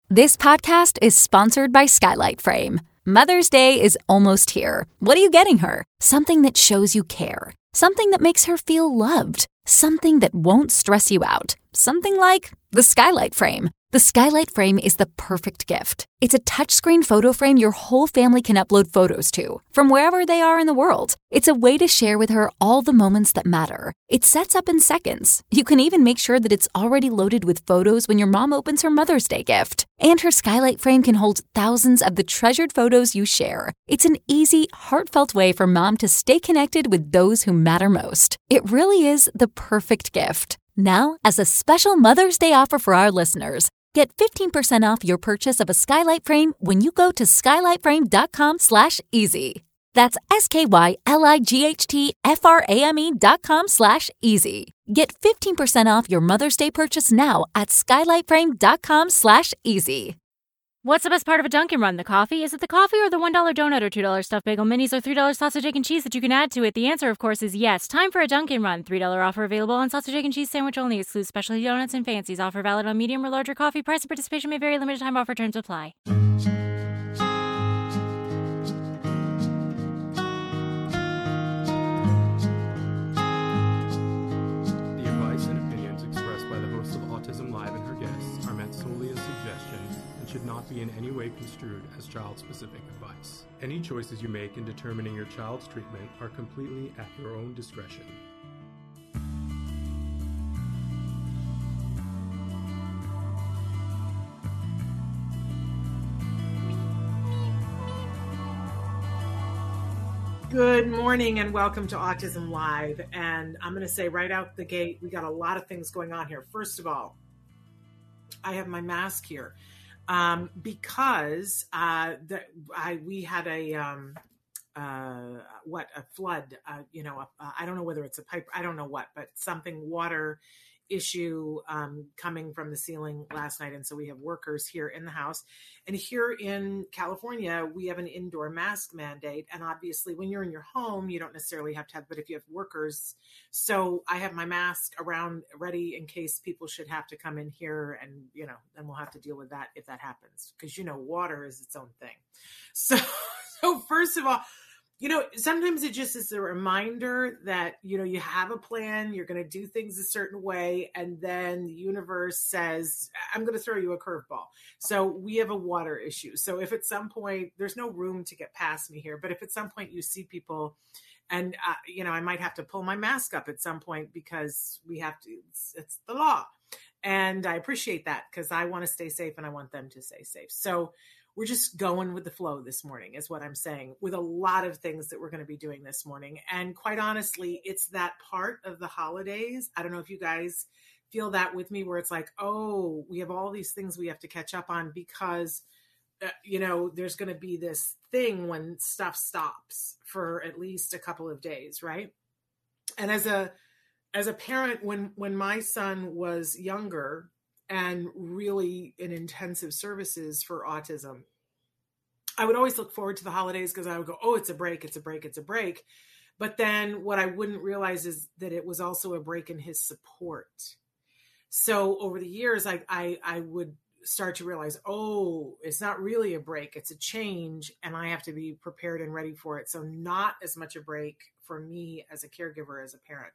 This podcast is sponsored by Skylight Frame. Mother's Day is almost here. What are you getting her? Something that shows you care. Something that makes her feel loved. Something that won't stress you out. Something like the Skylight Frame. The Skylight Frame is the perfect gift. It's a touchscreen photo frame your whole family can upload photos to, from wherever they are in the world. It's a way to share with her all the moments that matter. It sets up in seconds. You can even make sure that it's already loaded with photos when your mom opens her Mother's Day gift. And her Skylight Frame can hold thousands of the treasured photos you share. It's an easy, heartfelt way for mom to stay connected with those who matter most. It really is the perfect gift. Now, as a special Mother's Day offer for our listeners, get 15% off your purchase of a Skylight Frame when you go to skylightframe.com/easy. That's SKYLIGHTFRAME.com/easy. Get 15% off your Mother's Day purchase now at skylightframe.com/easy. What's the best part of a Dunkin' Run? The coffee? Is it the coffee or the $1 donut or $2 stuffed bagel minis or $3 sausage, egg, and cheese that you can add to it? The answer, of course, is yes. Time for a Dunkin' Run. $3 offer available on sausage, egg, and cheese sandwich only. Excludes specialty donuts and fancies. Offer valid on medium or larger coffee. Price and participation may vary. Limited time offer. Terms apply. Should not be in any way construed as child-specific advice. Any choices you make in determining your child's treatment are completely at your own discretion. Good morning and welcome to Autism Live. And I'm going to say right out the gate, we got a lot of things going on here. First of all, I have my mask here. Because we had a flood, I don't know whether it's a pipe, I don't know what, but something water issue coming from the ceiling last night. And so we have workers here in the house. And here in California, we have an indoor mask mandate. And obviously when you're in your home, you don't necessarily have to have, but if you have workers, so I have my mask around ready in case people should have to come in here and, then we'll have to deal with that if that happens. Because, water is its own thing. So first of all, sometimes it just is a reminder that, you have a plan, you're going to do things a certain way, and then the universe says, I'm going to throw you a curveball. So we have a water issue. So if at some point, there's no room to get past me here, but if at some point you see people and, I might have to pull my mask up at some point because we have to, it's the law. And I appreciate that because I want to stay safe and I want them to stay safe. So we're just going with the flow this morning is what I'm saying, with a lot of things that we're going to be doing this morning. And quite honestly, it's that part of the holidays. I don't know if you guys feel that with me, where it's like, oh, we have all these things we have to catch up on because, there's going to be this thing when stuff stops for at least a couple of days, right? And as a parent, when my son was younger, and really in intensive services for autism, I would always look forward to the holidays because I would go, oh, it's a break, it's a break, it's a break. But then what I wouldn't realize is that it was also a break in his support. So over the years, I would start to realize, oh, it's not really a break, it's a change, and I have to be prepared and ready for it. So not as much a break for me as a caregiver, as a parent.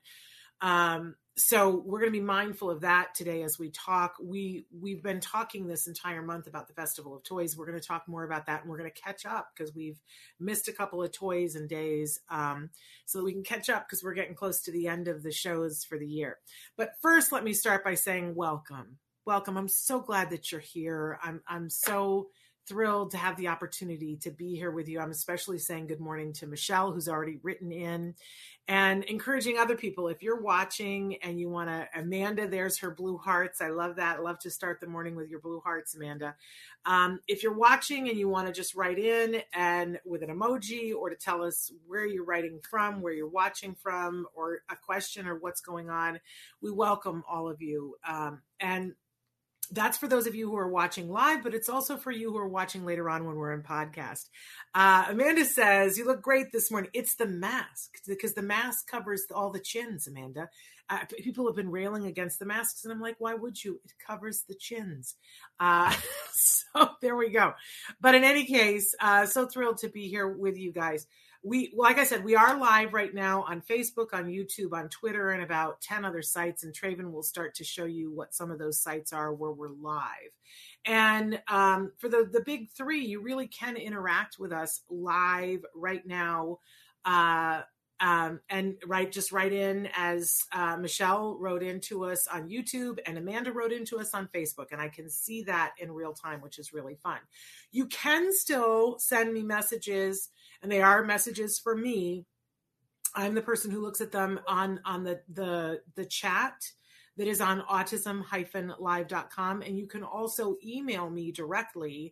So we're going to be mindful of that today as we talk. We've been talking this entire month about the Festival of Toys. We're going to talk more about that, and we're going to catch up because we've missed a couple of toys and days, so that we can catch up because we're getting close to the end of the shows for the year. But first, let me start by saying welcome. Welcome. I'm so glad that you're here. I'm so thrilled to have the opportunity to be here with you. I'm especially saying good morning to Michelle, who's already written in, and encouraging other people. If you're watching and you want to, Amanda, there's her blue hearts. I love that. I love to start the morning with your blue hearts, Amanda. If you're watching and you want to just write in and with an emoji, or to tell us where you're writing from, where you're watching from, or a question or what's going on, we welcome all of you. And that's for those of you who are watching live, but it's also for you who are watching later on when we're in podcast. Amanda says, you look great this morning. It's the mask, because the mask covers all the chins, Amanda. People have been railing against the masks, and I'm like, why would you? It covers the chins. So there we go. But in any case, so thrilled to be here with you guys. Like I said, we are live right now on Facebook, on YouTube, on Twitter, and about 10 other sites. And Traven will start to show you what some of those sites are where we're live. And for the big three, you really can interact with us live right now. Just write in as Michelle wrote into us on YouTube and Amanda wrote into us on Facebook. And I can see that in real time, which is really fun. You can still send me messages, and they are messages for me. I'm the person who looks at them on the chat that is on autism-live.com. And you can also email me directly,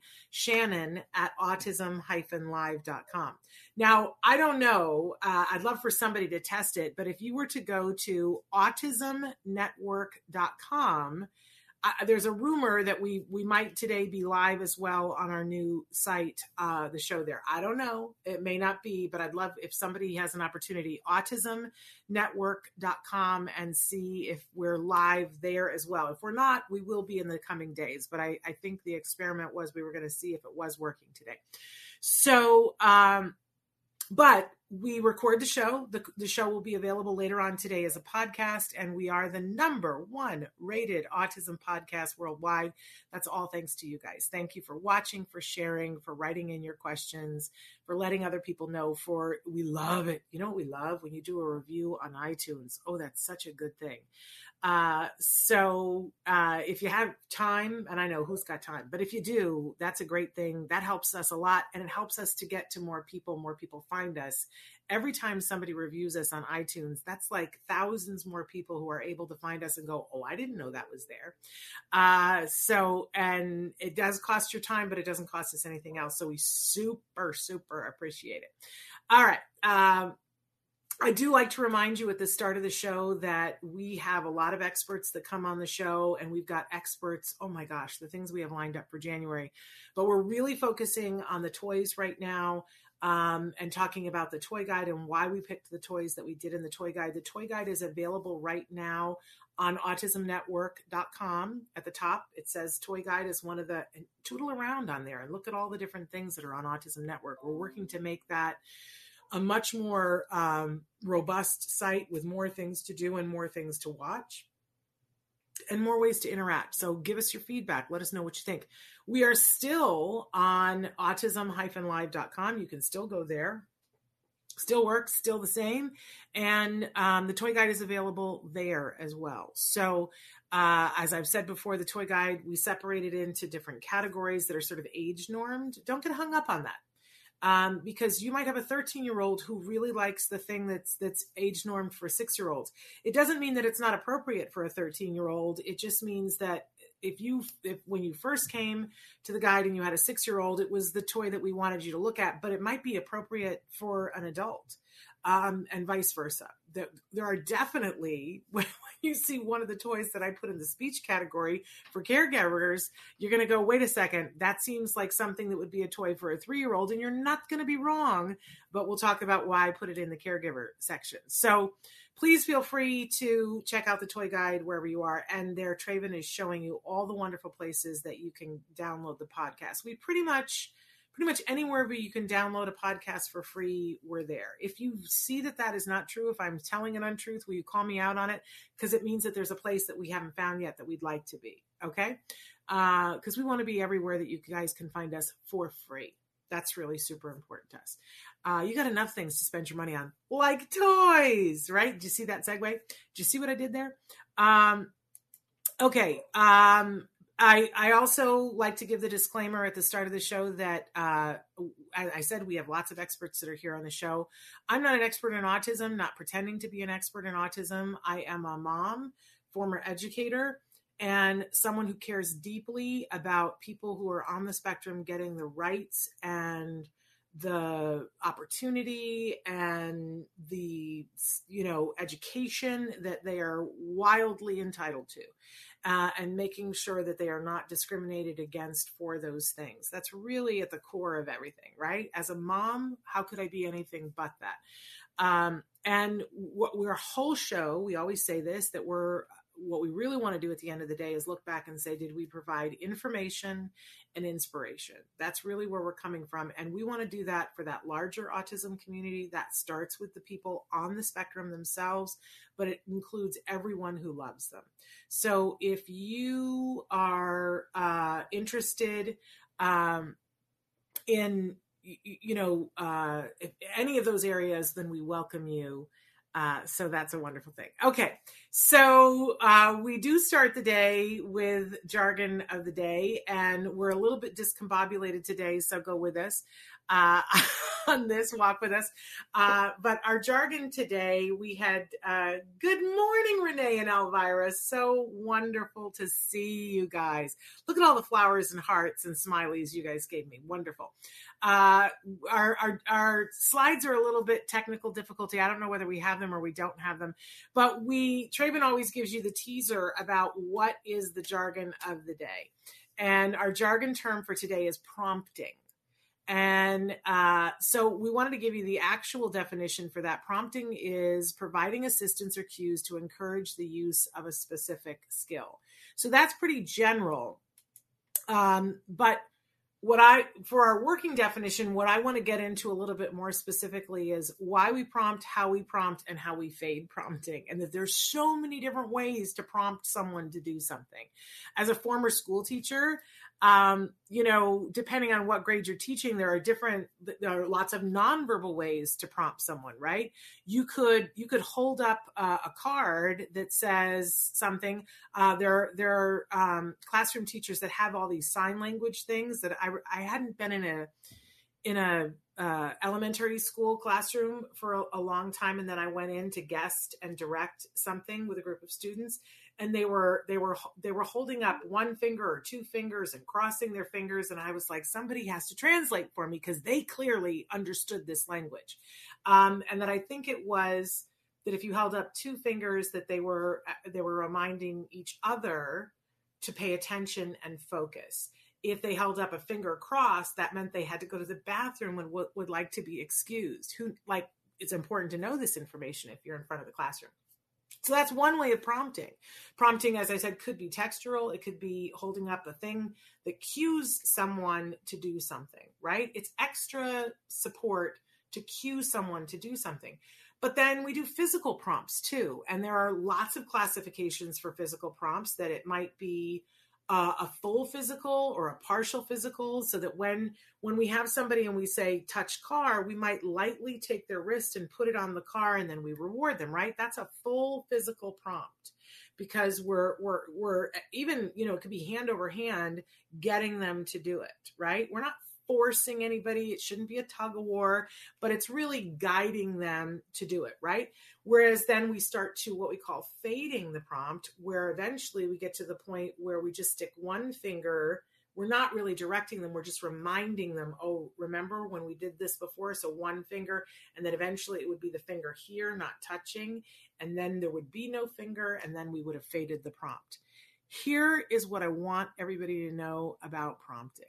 Shannon@autism-live.com. Now, I don't know, I'd love for somebody to test it, but if you were to go to autismnetwork.com, there's a rumor that we might today be live as well on our new site, the show there. I don't know. It may not be, but I'd love if somebody has an opportunity, autismnetwork.com, and see if we're live there as well. If we're not, we will be in the coming days. But I think the experiment was we were going to see if it was working today. So, but we record the show. The show will be available later on today as a podcast, and we are the #1 rated autism podcast worldwide. That's all thanks to you guys. Thank you for watching, for sharing, for writing in your questions, for letting other people know. We love it. You know what we love? When you do a review on iTunes. Oh, that's such a good thing. So if you have time, and I know who's got time, but if you do, that's a great thing. That helps us a lot, and it helps us to get to more people find us. Every time somebody reviews us on iTunes, that's like thousands more people who are able to find us and go, oh, I didn't know that was there. And it does cost your time, but it doesn't cost us anything else. So we super, super appreciate it. All right. I do like to remind you at the start of the show that we have a lot of experts that come on the show, and we've got experts. Oh my gosh, the things we have lined up for January, but we're really focusing on the toys right now, and talking about the toy guide and why we picked the toys that we did in the toy guide. The toy guide is available right now on autismnetwork.com. At the top, it says toy guide is one of the, and tootle around on there and look at all the different things that are on Autism Network. We're working to make that a much more robust site with more things to do and more things to watch and more ways to interact. So give us your feedback. Let us know what you think. We are still on autism-live.com. You can still go there. Still works, still the same. And the toy guide is available there as well. So as I've said before, the toy guide, we separated into different categories that are sort of age normed. Don't get hung up on that. Because you might have a 13-year-old who really likes the thing that's age normed for 6-year-olds. It doesn't mean that it's not appropriate for a 13-year-old. It just means that if when you first came to the guide and you had a 6-year-old, it was the toy that we wanted you to look at, but it might be appropriate for an adult, and vice versa. There are definitely, when you see one of the toys that I put in the speech category for caregivers, you're going to go, wait a second, that seems like something that would be a toy for a 3-year-old, and you're not going to be wrong, but we'll talk about why I put it in the caregiver section. So please feel free to check out the toy guide wherever you are. And there, Traven is showing you all the wonderful places that you can download the podcast. We pretty much anywhere where you can download a podcast for free, we're there. If you see that is not true, if I'm telling an untruth, will you call me out on it? Because it means that there's a place that we haven't found yet that we'd like to be, okay? Because we want to be everywhere that you guys can find us for free. That's really super important to us. You got enough things to spend your money on, like toys, right? Did you see that segue? Did you see what I did there? Okay. I also like to give the disclaimer at the start of the show that I said we have lots of experts that are here on the show. I'm not an expert in autism, not pretending to be an expert in autism. I am a mom, former educator, and someone who cares deeply about people who are on the spectrum getting the rights and the opportunity and the, education that they are wildly entitled to, and making sure that they are not discriminated against for those things. That's really at the core of everything, right? As a mom, how could I be anything but that? And we're a whole show. We always say this, that we're what we really want to do at the end of the day is look back and say, did we provide information and inspiration? That's really where we're coming from. And we want to do that for that larger autism community. That starts with the people on the spectrum themselves, but it includes everyone who loves them. So if you are interested in, if any of those areas, then we welcome you. So that's a wonderful thing. Okay. So we do start the day with jargon of the day, and we're a little bit discombobulated today. So go with us on this, walk with us. But our jargon today, we had good morning, Renee and Elvira. So wonderful to see you guys. Look at all the flowers and hearts and smileys you guys gave me. Wonderful. Our slides are a little bit technical difficulty. I don't know whether we have them or we don't have them, but Traven always gives you the teaser about what is the jargon of the day. And our jargon term for today is prompting. And so we wanted to give you the actual definition for that. Prompting is providing assistance or cues to encourage the use of a specific skill. So that's pretty general. But for our working definition, what I want to get into a little bit more specifically is why we prompt, how we prompt, and how we fade prompting. And that there's so many different ways to prompt someone to do something. As a former school teacher, depending on what grade you're teaching, there are lots of nonverbal ways to prompt someone, right? You could hold up a card that says something. There are classroom teachers that have all these sign language things that I hadn't been in a elementary school classroom for a long time. And then I went in to guest and direct something with a group of students. And they were holding up one finger or two fingers and crossing their fingers. And I was like, somebody has to translate for me because they clearly understood this language. And that I think it was that if you held up two fingers, that they were reminding each other to pay attention and focus. If they held up a finger crossed, that meant they had to go to the bathroom and would like to be excused. It's important to know this information if you're in front of the classroom. So that's one way of prompting. Prompting, as I said, could be textural. It could be holding up a thing that cues someone to do something, right? It's extra support to cue someone to do something. But then we do physical prompts too. And there are lots of classifications for physical prompts, that it might be a full physical or a partial physical, so that when we have somebody and we say touch car, we might lightly take their wrist and put it on the car, and then we reward them, right? That's a full physical prompt, because we're even, it could be hand over hand getting them to do it, right? We're not forcing anybody. It shouldn't be a tug of war, but it's really guiding them to do it, right? Whereas then we start to what we call fading the prompt, where eventually we get to the point where we just stick one finger. We're not really directing them. We're just reminding them, oh, remember when we did this before? So one finger, and then eventually it would be the finger here, not touching. And then there would be no finger, and then we would have faded the prompt. Here is what I want everybody to know about prompting.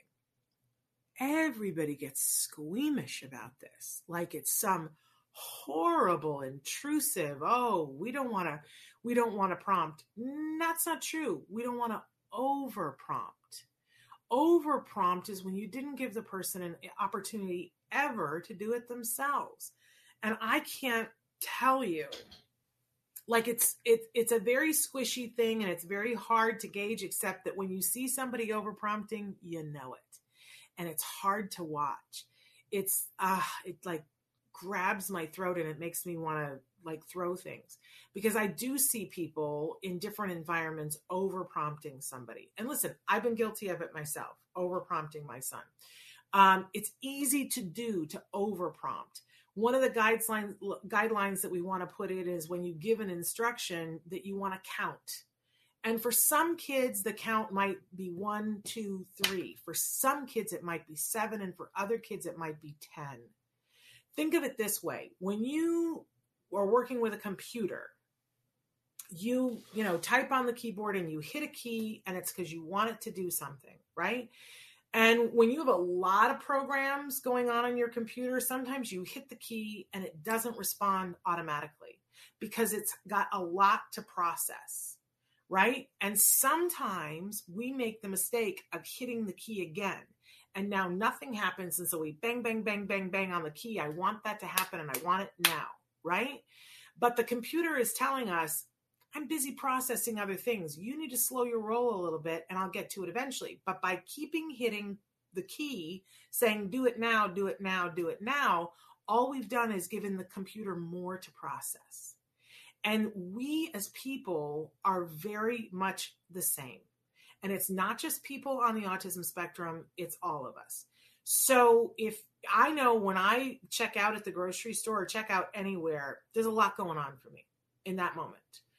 Everybody gets squeamish about this, like it's some horrible, intrusive, we don't want to prompt. That's not true. We don't want to over prompt. Over prompt is when you didn't give the person an opportunity ever to do it themselves. And I can't tell you, like it's a very squishy thing, and it's very hard to gauge, except that when you see somebody over prompting, you know it. And it's hard to watch. It like grabs my throat, and it makes me want to like throw things, because I do see people in different environments over prompting somebody. And listen, I've been guilty of it myself, over prompting my son. It's easy to do, to over prompt. One of the guidelines that we want to put in is when you give an instruction that you want to count. And for some kids, the count might be 1, 2, 3. For some kids, it might be 7. And for other kids, it might be 10. Think of it this way. When you are working with a computer, you type on the keyboard and you hit a key, and it's because you want it to do something, right? And when you have a lot of programs going on your computer, sometimes you hit the key and it doesn't respond automatically because it's got a lot to process. right? And sometimes we make the mistake of hitting the key again. And now nothing happens. And so we bang, bang, bang, bang, bang on the key. I want that to happen and I want it now, right? But the computer is telling us, I'm busy processing other things. You need to slow your roll a little bit and I'll get to it eventually. But by keeping hitting the key, saying, do it now, do it now, do it now, all we've done is given the computer more to process. And we as people are very much the same. And it's not just people on the autism spectrum, it's all of us. So if I know when I check out at the grocery store or check out anywhere, there's a lot going on for me in that moment.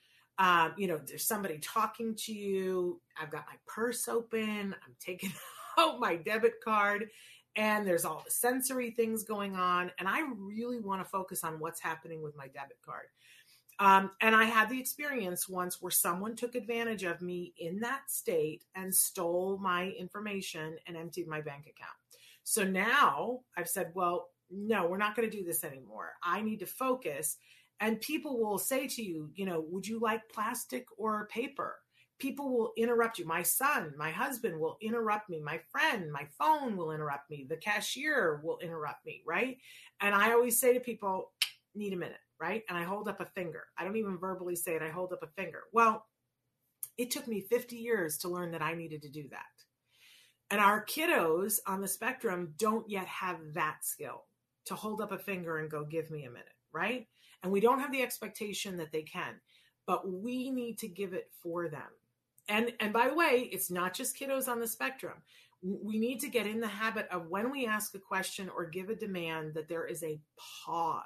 There's somebody talking to you. I've got my purse open. I'm taking out my debit card and there's all the sensory things going on. And I really want to focus on what's happening with my debit card. And I had the experience once where someone took advantage of me in that state and stole my information and emptied my bank account. So now I've said, well, no, we're not going to do this anymore. I need to focus. And people will say to you, would you like plastic or paper? People will interrupt you. My son, my husband will interrupt me. My friend, my phone will interrupt me. The cashier will interrupt me, right? And I always say to people, need a minute. Right? And I hold up a finger. I don't even verbally say it. I hold up a finger. Well, it took me 50 years to learn that I needed to do that. And our kiddos on the spectrum don't yet have that skill to hold up a finger and go, give me a minute, right? And we don't have the expectation that they can, but we need to give it for them. And by the way, it's not just kiddos on the spectrum. We need to get in the habit of when we ask a question or give a demand that there is a pause.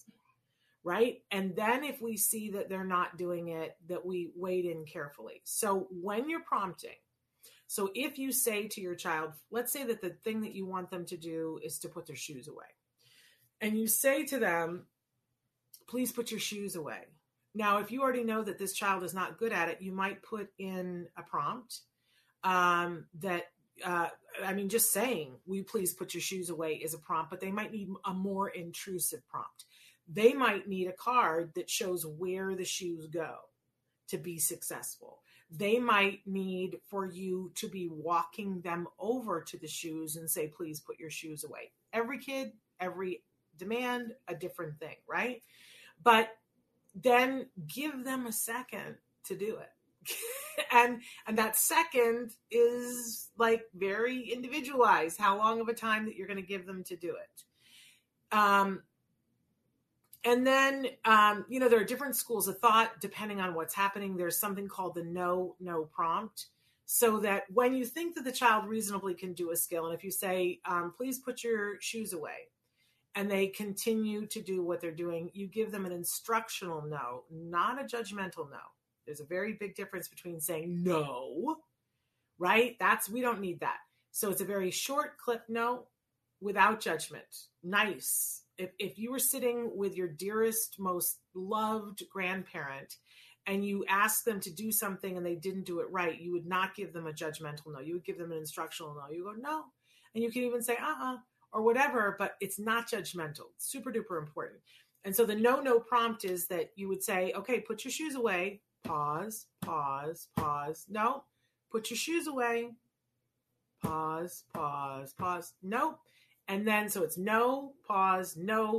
Right? And then if we see that they're not doing it, that we wade in carefully. So when you're prompting, so if you say to your child, let's say that the thing that you want them to do is to put their shoes away. And you say to them, please put your shoes away. Now, if you already know that this child is not good at it, you might put in a prompt just saying, will you please put your shoes away is a prompt, but they might need a more intrusive prompt. They might need a card that shows where the shoes go to be successful. They might need for you to be walking them over to the shoes and say, please put your shoes away. Every kid, every demand, a different thing, right? But then give them a second to do it. and that second is like very individualized, how long of a time that you're going to give them to do it. And then, there are different schools of thought depending on what's happening. There's something called the no prompt. So that when you think that the child reasonably can do a skill, and if you say, please put your shoes away, and they continue to do what they're doing, you give them an instructional no, not a judgmental no. There's a very big difference between saying no, right? We don't need that. So it's a very short clip no without judgment. Nice. If you were sitting with your dearest, most loved grandparent and you asked them to do something and they didn't do it right, you would not give them a judgmental no. You would give them an instructional no. You go, no. And you can even say, or whatever, but it's not judgmental. It's super duper important. And so the no prompt is that you would say, okay, put your shoes away. Pause, pause, pause. No, put your shoes away. Pause, pause, pause. No. And then, so it's no, pause.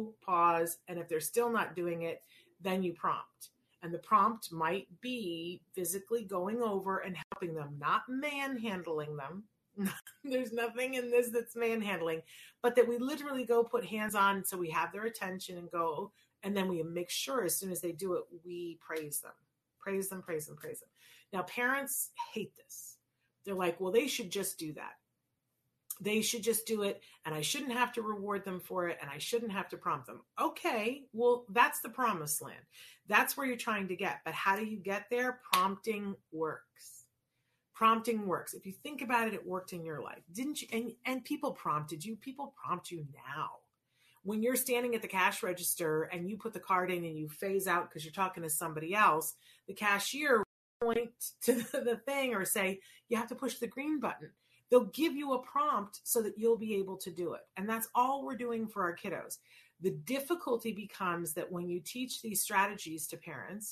And if they're still not doing it, then you prompt. And the prompt might be physically going over and helping them, not manhandling them. There's nothing in this that's manhandling, but that we literally go put hands on so we have their attention and go, and then we make sure as soon as they do it, we praise them. Praise them, praise them, praise them. Now, parents hate this. They're like, well, they should just do that. They should just do it, and I shouldn't have to reward them for it, and I shouldn't have to prompt them. Okay, well, that's the promised land. That's where you're trying to get. But how do you get there? Prompting works. Prompting works. If you think about it, it worked in your life. Didn't you? And people prompted you. People prompt you now. When you're standing at the cash register and you put the card in and you phase out because you're talking to somebody else, the cashier will point to the thing or say, you have to push the green button. They'll give you a prompt so that you'll be able to do it. And that's all we're doing for our kiddos. The difficulty becomes that when you teach these strategies to parents,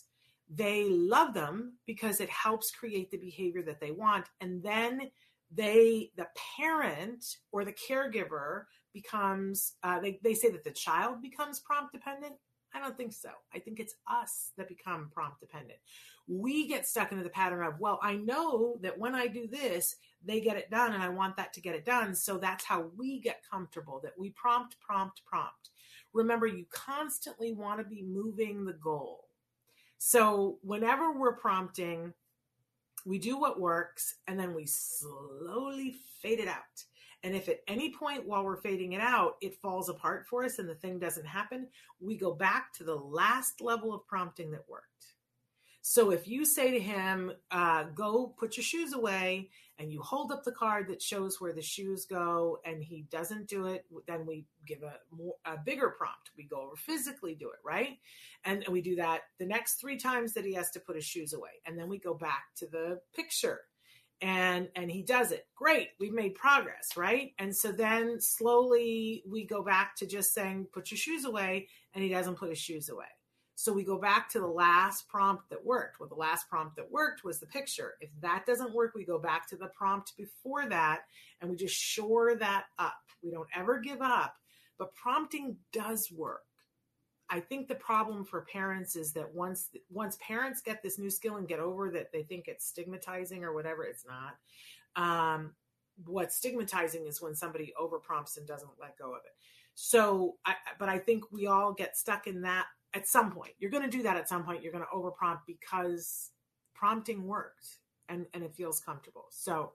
they love them because it helps create the behavior that they want. And then the parent or the caregiver becomes, they say that the child becomes prompt dependent. I don't think so. I think it's us that become prompt dependent. We get stuck into the pattern of, well, I know that when I do this, they get it done and I want that to get it done. So that's how we get comfortable, that we prompt. Remember, you constantly want to be moving the goal. So whenever we're prompting, we do what works and then we slowly fade it out. And if at any point while we're fading it out, it falls apart for us and the thing doesn't happen, we go back to the last level of prompting that worked. So if you say to him, go put your shoes away, and you hold up the card that shows where the shoes go and he doesn't do it, then we give a bigger prompt. We go over physically do it, right? And we do that the next 3 times that he has to put his shoes away. And then we go back to the picture and he does it. Great. We've made progress, right? And so then slowly we go back to just saying, put your shoes away, and he doesn't put his shoes away. So we go back to the last prompt that worked. Well, the last prompt that worked was the picture. If that doesn't work, we go back to the prompt before that, and we just shore that up. We don't ever give up, but prompting does work. I think the problem for parents is that once parents get this new skill and get over that they think it's stigmatizing or whatever, it's not. What's stigmatizing is when somebody over prompts and doesn't let go of it. So, but I think we all get stuck in that. At some point, you're going to do that at some point. You're going to over prompt because prompting worked and it feels comfortable. So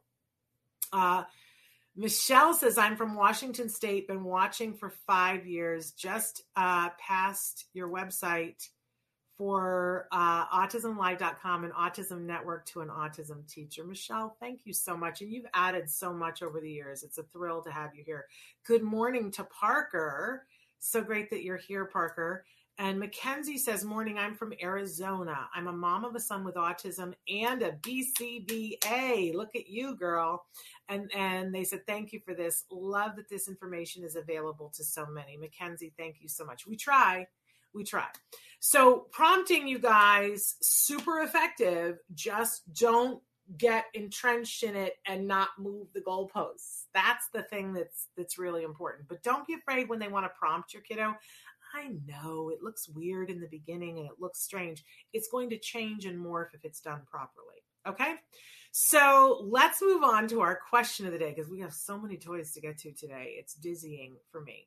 Michelle says, I'm from Washington State, been watching for 5 years, just passed your website for autismlive.com and Autism Network to an autism teacher. Michelle, thank you so much. And you've added so much over the years. It's a thrill to have you here. Good morning to Parker. So great that you're here, Parker. And Mackenzie says, morning, I'm from Arizona. I'm a mom of a son with autism and a BCBA. Look at you, girl. And they said, thank you for this. Love that this information is available to so many. Mackenzie, thank you so much. We try. So prompting, you guys, super effective. Just don't get entrenched in it and not move the goalposts. That's the thing that's really important. But don't be afraid when they want to prompt your kiddo. I know it looks weird in the beginning and it looks strange. It's going to change and morph if it's done properly. Okay. So let's move on to our question of the day, because we have so many toys to get to today. It's dizzying for me.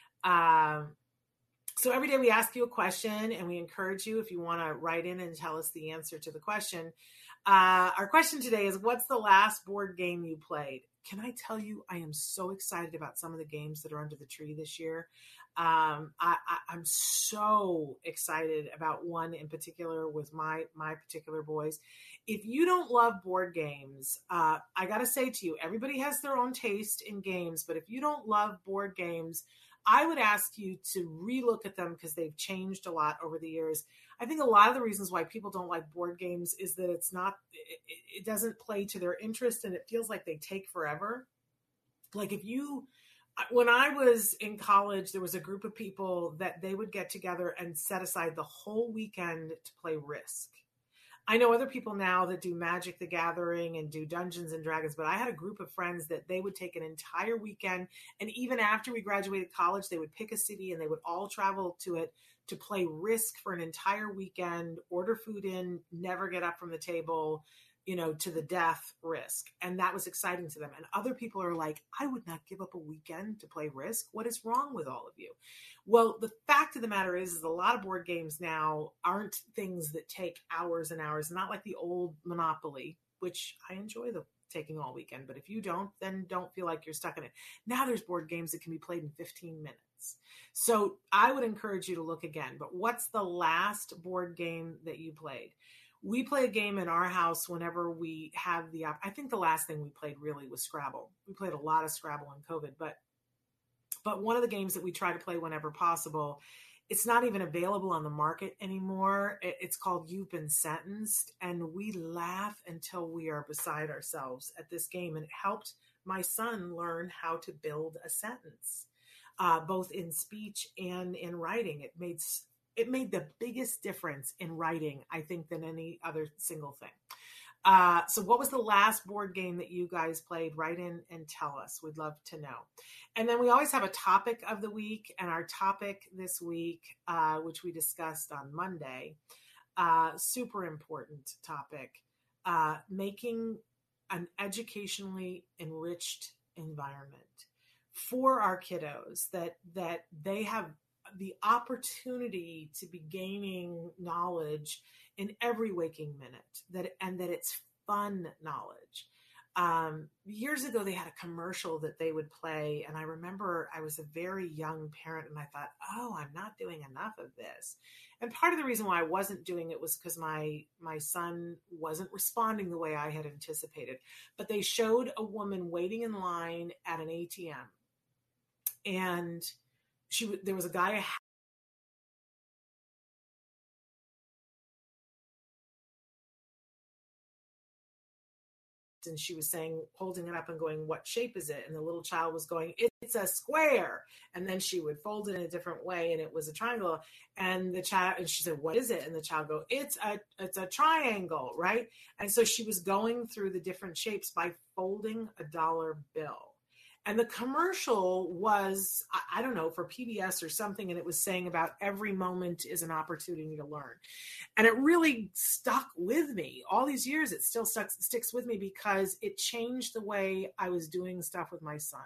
So every day we ask you a question and we encourage you, if you want to write in and tell us the answer to the question. Our question today is, what's the last board game you played? Can I tell you, I am so excited about some of the games that are under the tree this year. I'm so excited about one in particular with my particular boys. If you don't love board games, I got to say to you, everybody has their own taste in games, but if you don't love board games, I would ask you to relook at them because they've changed a lot over the years. I think a lot of the reasons why people don't like board games is that it doesn't play to their interest and it feels like they take forever. Like when I was in college, there was a group of people that they would get together and set aside the whole weekend to play Risk. I know other people now that do Magic the Gathering and do Dungeons and Dragons, but I had a group of friends that they would take an entire weekend. And even after we graduated college, they would pick a city and they would all travel to it to play Risk for an entire weekend, order food in, never get up from the table, to the death Risk. And that was exciting to them. And other people are like, I would not give up a weekend to play Risk. What is wrong with all of you? Well, the fact of the matter is a lot of board games now aren't things that take hours and hours, not like the old Monopoly, which I enjoy taking all weekend. But if you don't, then don't feel like you're stuck in it. Now there's board games that can be played in 15 minutes. So I would encourage you to look again. But what's the last board game that you played? We play a game in our house whenever we have I think the last thing we played really was Scrabble. We played a lot of Scrabble in COVID, but one of the games that we try to play whenever possible, it's not even available on the market anymore. It's called You've Been Sentenced, and we laugh until we are beside ourselves at this game. And it helped my son learn how to build a sentence, both in speech and in writing. it made the biggest difference in writing, I think, than any other single thing. So what was the last board game that you guys played? Write in and tell us. We'd love to know. And then we always have a topic of the week. And our topic this week, which we discussed on Monday, super important topic, making an educationally enriched environment for our kiddos, that they have the opportunity to be gaining knowledge in every waking minute, that it's fun knowledge. Years ago, they had a commercial that they would play. And I remember I was a very young parent and I thought, oh, I'm not doing enough of this. And part of the reason why I wasn't doing it was because my son wasn't responding the way I had anticipated. But they showed a woman waiting in line at an ATM. And there was a guy and she was saying, holding it up and going, what shape is it? And the little child was going, it's a square. And then she would fold it in a different way and it was a triangle. And she said, what is it? And the child go, it's a triangle, right? And so she was going through the different shapes by folding a dollar bill. And the commercial was, I don't know, for PBS or something. And it was saying about every moment is an opportunity to learn. And it really stuck with me. All these years, it still sticks with me because it changed the way I was doing stuff with my son.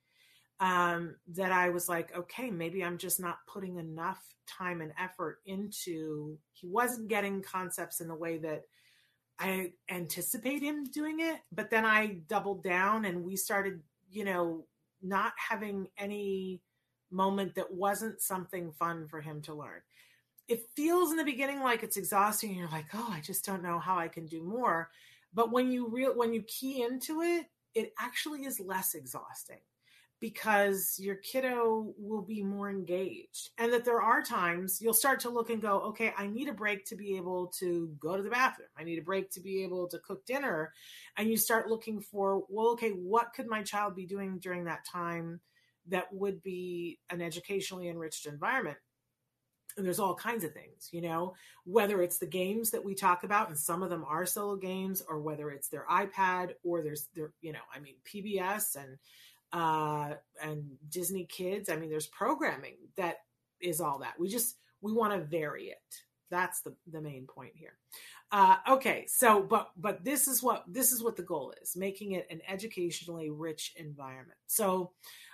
That I was like, okay, maybe I'm just not putting enough time and effort into, he wasn't getting concepts in the way that I anticipate him doing it. But then I doubled down and we started, not having any moment that wasn't something fun for him to learn. It feels in the beginning like it's exhausting. And you're like, oh, I just don't know how I can do more. But when you key into it, it actually is less exhausting because your kiddo will be more engaged. And that there are times you'll start to look and go, okay, I need a break to be able to go to the bathroom. I need a break to be able to cook dinner. And you start looking for, well, okay, what could my child be doing during that time that would be an educationally enriched environment? And there's all kinds of things, whether it's the games that we talk about, and some of them are solo games, or whether it's their iPad, or PBS and Disney Kids. There's programming that is all that. We want to vary it. That's the main point here. Okay. So, but this is what the goal is, making it an educationally rich environment. So,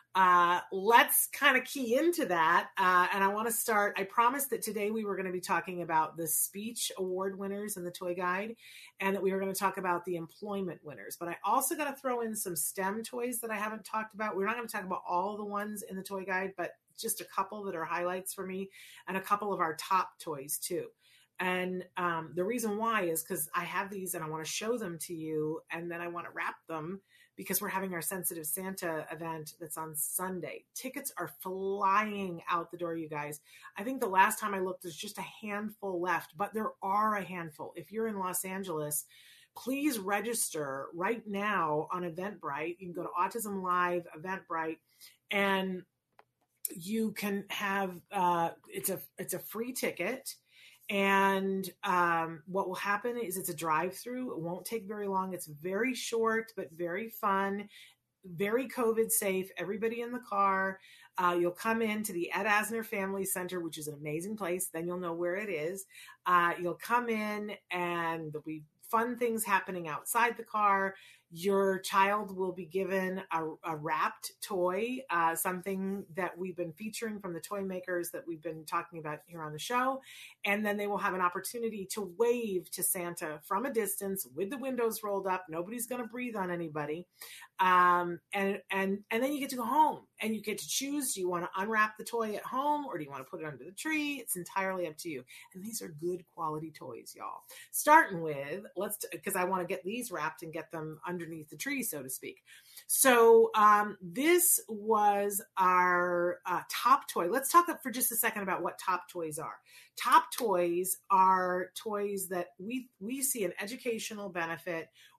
let's kind of key into that. And I want to start, I promised that today we were going to be talking about the speech award winners in the toy guide, and that we were going to talk about the employment winners. But I also got to throw in some STEM toys that I haven't talked about. We're not going to talk about all the ones in the toy guide, but just a couple that are highlights for me, and a couple of our top toys too. And the reason why is because I have these and I want to show them to you, and then I want to wrap them because we're having our Sensitive Santa event that's on Sunday. Tickets are flying out the door, you guys. I think the last time I looked, there's just a handful left, but there are a handful. If you're in Los Angeles, please register right now on Eventbrite. You can go to Autism Live, Eventbrite, and you can have, it's a free ticket. And what will happen is it's a drive-through. It won't take very long. It's very short, but very fun, very COVID safe. Everybody in the car. You'll come into the Ed Asner Family Center, which is an amazing place. Then you'll know where it is. You'll come in and there'll be fun things happening outside the car. Your child will be given a wrapped toy, something that we've been featuring from the toy makers that we've been talking about here on the show. And then they will have an opportunity to wave to Santa from a distance with the windows rolled up. Nobody's going to breathe on anybody. And then you get to go home and you get to choose. Do you want to unwrap the toy at home, or do you want to put it under the tree? It's entirely up to you. And these are good quality toys, y'all. Starting with, because I want to get these wrapped and get them underneath the tree, so to speak. So this was our top toy. Let's talk for just a second about what top toys are. Top toys are toys that we see an educational benefit.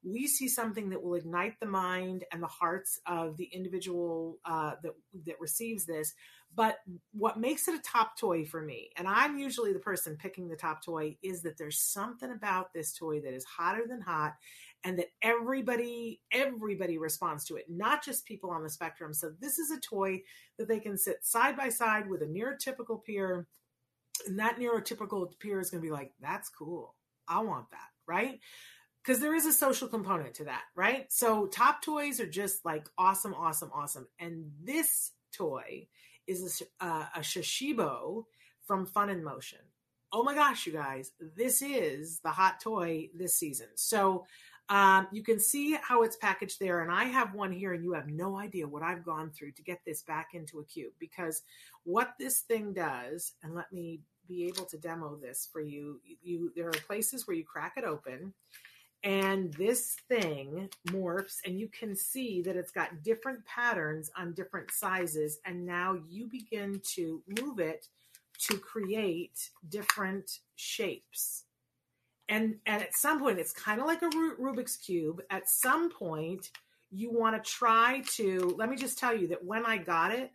we see something that will ignite the mind and the hearts of the individual that receives this. But what makes it a top toy for me, and I'm usually the person picking the top toy, is that there's something about this toy that is hotter than hot, and that everybody responds to it, not just people on the spectrum. So this is a toy that they can sit side by side with a neurotypical peer, and that neurotypical peer is going to be like, that's cool. I want that, right? Because there is a social component to that, right? So top toys are just like awesome, awesome, awesome. And this toy is a Shishibo from Fun in Motion. Oh my gosh, you guys, this is the hot toy this season. So you can see how it's packaged there. And I have one here, and you have no idea what I've gone through to get this back into a cube, because what this thing does, and let me be able to demo this for you. There are places where you crack it open, and this thing morphs, and you can see that it's got different patterns on different sizes. And now you begin to move it to create different shapes. And at some point, it's kind of like a Rubik's Cube. At some point, you want to try to, let me just tell you that when I got it,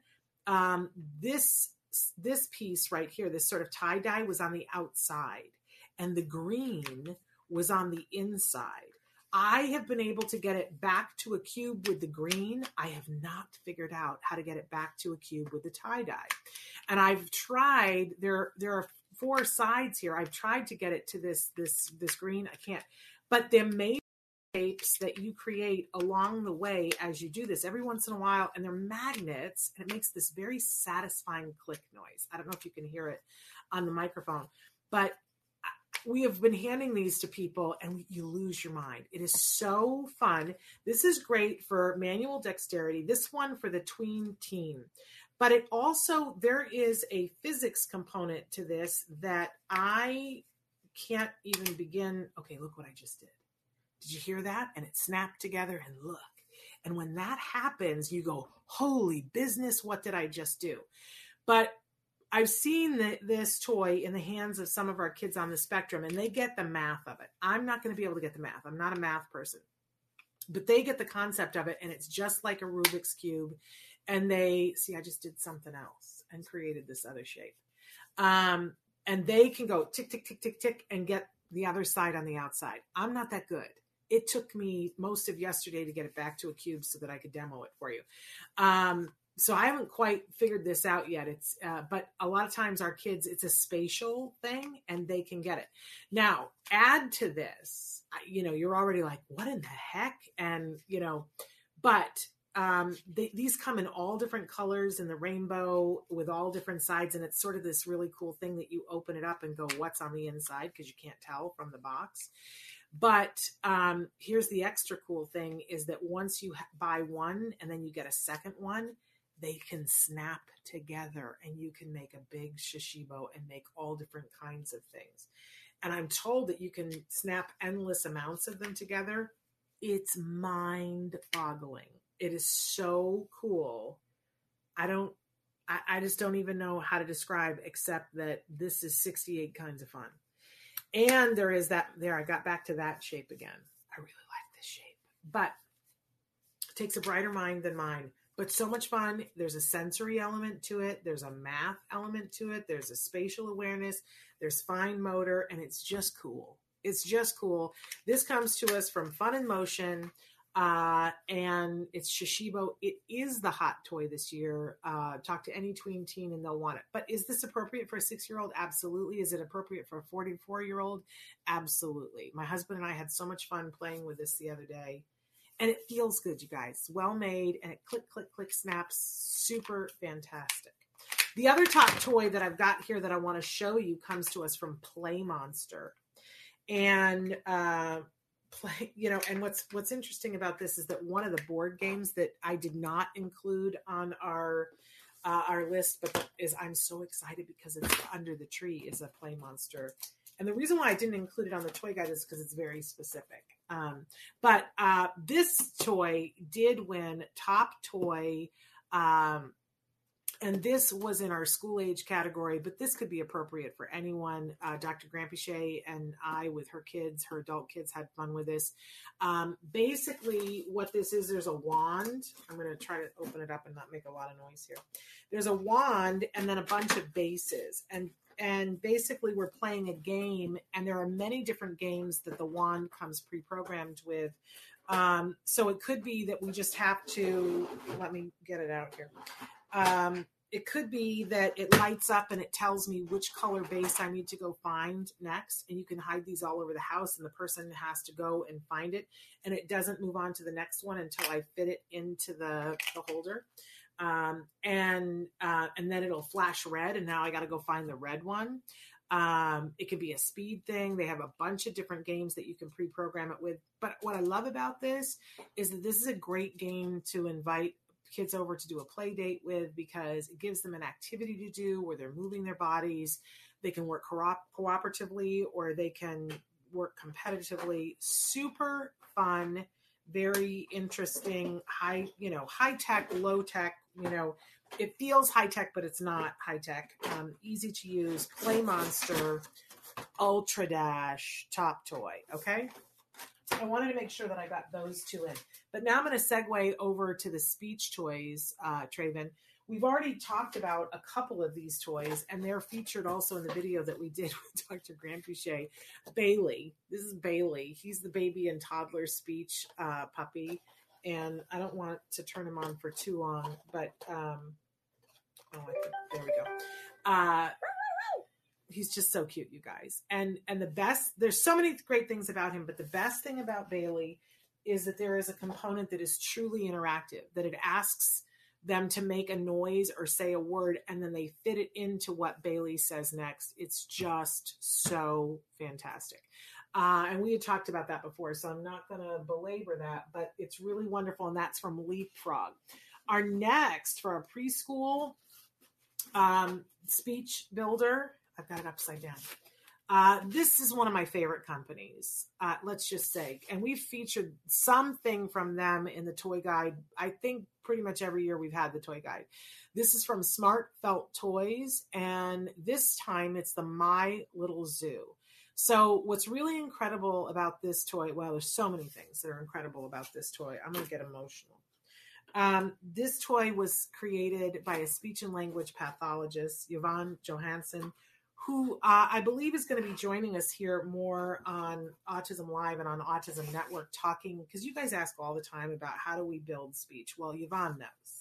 this piece right here, this sort of tie-dye, was on the outside, and the green was on the inside. I have been able to get it back to a cube with the green. I have not figured out how to get it back to a cube with the tie-dye. And I've tried, there are 4 sides here. I've tried to get it to this green. I can't. But they're made shapes that you create along the way as you do this every once in a while, and they're magnets, and it makes this very satisfying click noise. I don't know if you can hear it on the microphone, but we have been handing these to people, and you lose your mind. It is so fun. This is great for manual dexterity. This one for the tween teen. But it also, there is a physics component to this that I can't even begin. Okay, look what I just did. Did you hear that? And it snapped together, and look. And when that happens, you go, holy business, what did I just do? But I've seen this toy in the hands of some of our kids on the spectrum, and they get the math of it. I'm not going to be able to get the math. I'm not a math person. But they get the concept of it, and it's just like a Rubik's Cube. And they, see, I just did something else and created this other shape. And they can go tick, tick, tick, tick, tick, and get the other side on the outside. I'm not that good. It took me most of yesterday to get it back to a cube so that I could demo it for you. So I haven't quite figured this out yet. It's, but a lot of times our kids, it's a spatial thing, and they can get it. Now, add to this, you're already like, what in the heck? And, but these come in all different colors in the rainbow with all different sides. And it's sort of this really cool thing that you open it up and go, what's on the inside? Because you can't tell from the box. But here's the extra cool thing is that once you buy one and then you get a second one, they can snap together, and you can make a big Shishibo and make all different kinds of things. And I'm told that you can snap endless amounts of them together. It's mind-boggling. It is so cool. I just don't even know how to describe, except that this is 68 kinds of fun. And there is that, there, I got back to that shape again. I really like this shape, but it takes a brighter mind than mine, but so much fun. There's a sensory element to it. There's a math element to it. There's a spatial awareness. There's fine motor, and it's just cool. It's just cool. This comes to us from Fun in Motion. And it's Shishibo. It is the hot toy this year. Talk to any tween teen and they'll want it. But is this appropriate for a 6-year-old? Absolutely. Is it appropriate for a 44-year-old? Absolutely. My husband and I had so much fun playing with this the other day, and it feels good, you guys. Well made, and it click, click, click, snaps. Super fantastic. The other top toy that I've got here that I want to show you comes to us from Play Monster. And, and what's interesting about this is that one of the board games that I did not include on our list, but I'm so excited because it's Under the Tree, is a Play Monster. And the reason why I didn't include it on the toy guide is because it's very specific. But this toy did win top toy And this was in our school age category, but this could be appropriate for anyone. Dr. Granpeesheh and I, with her kids, her adult kids, had fun with this. Basically, what this is, there's a wand. I'm going to try to open it up and not make a lot of noise here. There's a wand and then a bunch of bases. And basically, we're playing a game, and there are many different games that the wand comes pre-programmed with. So it could be that we just have to, let me get it out here. It could be that it lights up and it tells me which color base I need to go find next. And you can hide these all over the house, and the person has to go and find it. And it doesn't move on to the next one until I fit it into the holder. And then it'll flash red, and now I got to go find the red one. It could be a speed thing. They have a bunch of different games that you can pre-program it with. But what I love about this is that this is a great game to invite kids over to do a play date with, because it gives them an activity to do where they're moving their bodies. They can work cooperatively, or they can work competitively. Super fun, very interesting, high tech, low tech, it feels high tech, but it's not high tech. Easy to use. Play Monster, Ultra Dash, Top Toy. Okay. I wanted to make sure that I got those two in. But now I'm going to segue over to the speech toys, Traven. We've already talked about a couple of these toys, and they're featured also in the video that we did with Dr. Granpeesheh. Bailey. This is Bailey. He's the baby and toddler speech puppy. And I don't want to turn him on for too long, but there we go. He's just so cute, you guys. And the best, there's so many great things about him, but the best thing about Bailey is that there is a component that is truly interactive, that it asks them to make a noise or say a word, and then they fit it into what Bailey says next. It's just so fantastic. And we had talked about that before, so I'm not going to belabor that, but it's really wonderful, and that's from Leapfrog. Our next, for our preschool speech builder, I've got it upside down. This is one of my favorite companies, let's just say. And we've featured something from them in the toy guide. I think pretty much every year we've had the toy guide. This is from Smart Felt Toys, and this time it's the My Little Zoo. So what's really incredible about this toy, well, there's so many things that are incredible about this toy. I'm going to get emotional. This toy was created by a speech and language pathologist, Yvonne Johansson, who I believe is going to be joining us here more on Autism Live and on Autism Network, talking, because you guys ask all the time about how do we build speech. Well, Yvonne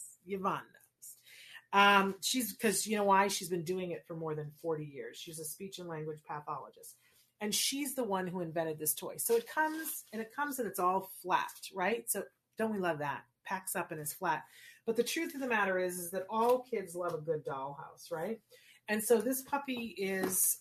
knows. Because you know why? She's been doing it for more than 40 years. She's a speech and language pathologist. And she's the one who invented this toy. So it comes and it's all flat, right? So don't we love that? Packs up and is flat. But the truth of the matter is that all kids love a good dollhouse, right? And so this puppy is